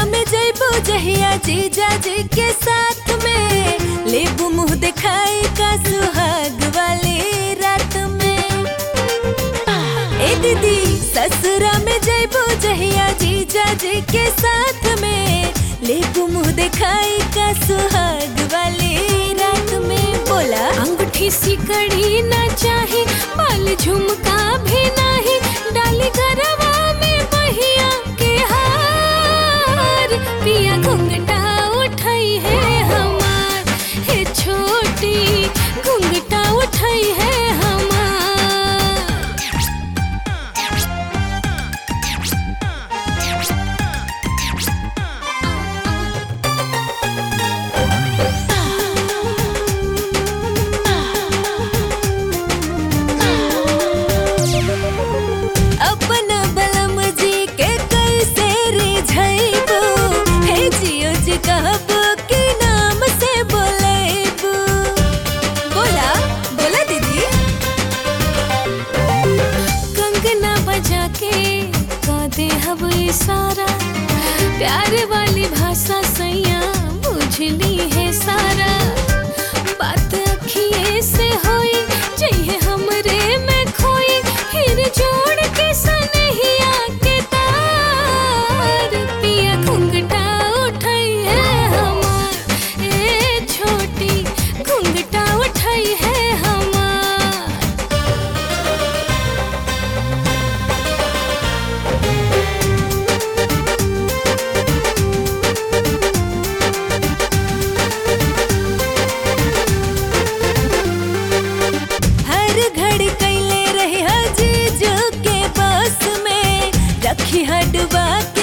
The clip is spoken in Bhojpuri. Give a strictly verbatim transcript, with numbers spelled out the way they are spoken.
में जइबू जहिया जीजा जी के साथ में, लेबू मुँह दिखाई का सुहाग वाली रात में। ए दीदी ससुरा में जइबू जहिया जीजा जी के साथ में, लेबू मुँह दिखाई का सुहाग वाली रात में। बोला अंगूठी सिकड़ी ना चाही, बाल झुमका भी नाही, डाली गरबा में बहिया के हार। पिया घुंघटा उठाई है हमार, हे छोटी घुंघटा उठाई है हमार। अपना बलम जी के कैसे रिझैबू, हे जियो जी कहबू के नाम से बोलेबू। बोला बोला दीदी। कंगना बजा के का दे हब इशारा, प्यार वाली भाषा सैया बुझली है सारा। बात अखिए से होई चाहिए हमरे में खोई, फिर जोड़ के सनहिया के तार। पिया घुंघटा उठाई है हमार, ए छोटी घुंघटा उठाई है हमार। हर घड़ी कैले रहे जीजू के बस में, रखी हडवा के